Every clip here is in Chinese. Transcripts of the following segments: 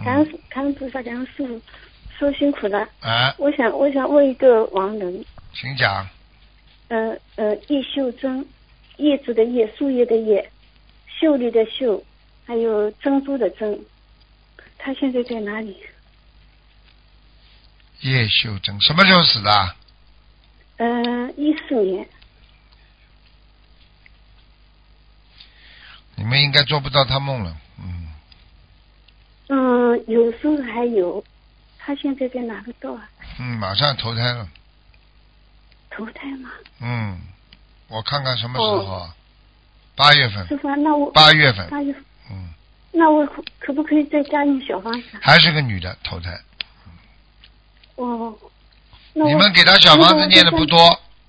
感恩菩萨，感恩师傅，说辛苦了。 啊， 我想问一个亡人， 请讲。 叶秀珍，叶子的叶，树叶的叶，秀丽的秀，还有珍珠的珍，他现在在哪里？ 叶秀珍什么时候死的 ？14年。 你们应该做不到他梦了。 有时候还有，他现在在哪个道啊？ 马上投胎了。 投胎吗？ 我看看什么时候啊？8月份。 师傅，那我 8月份。 8月份。那我可不可以再加印小房子？ 还是个女的投胎。 那你们给他小房子念的不多。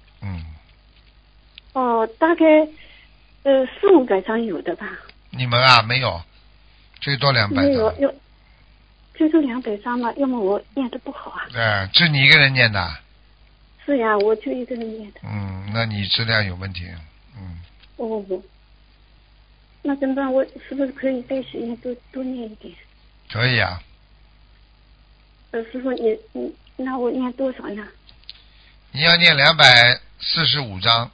大概400-500张有的吧。 你们啊，没有，最多200张。 没有，最多200张嘛，要么我念的不好啊。 是你一个人念的？ 是呀，我就一个人念的。 那你质量有问题。 那怎么办？我是不是可以再许愿多念一点？ 可以啊。 师傅，你那我念多少呢？ 你要念245章。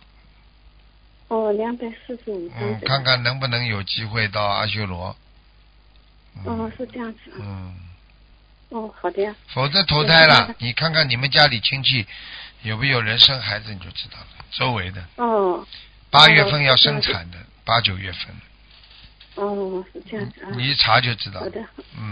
245章。 看看能不能有机会到阿修罗。 是这样子。好的呀。 否则投胎了，你看看你们家里亲戚有没有人生孩子，你就知道了。周围的。8月份要生产的，8、9月份。 是这样子啊。 你一查就知道。 好的。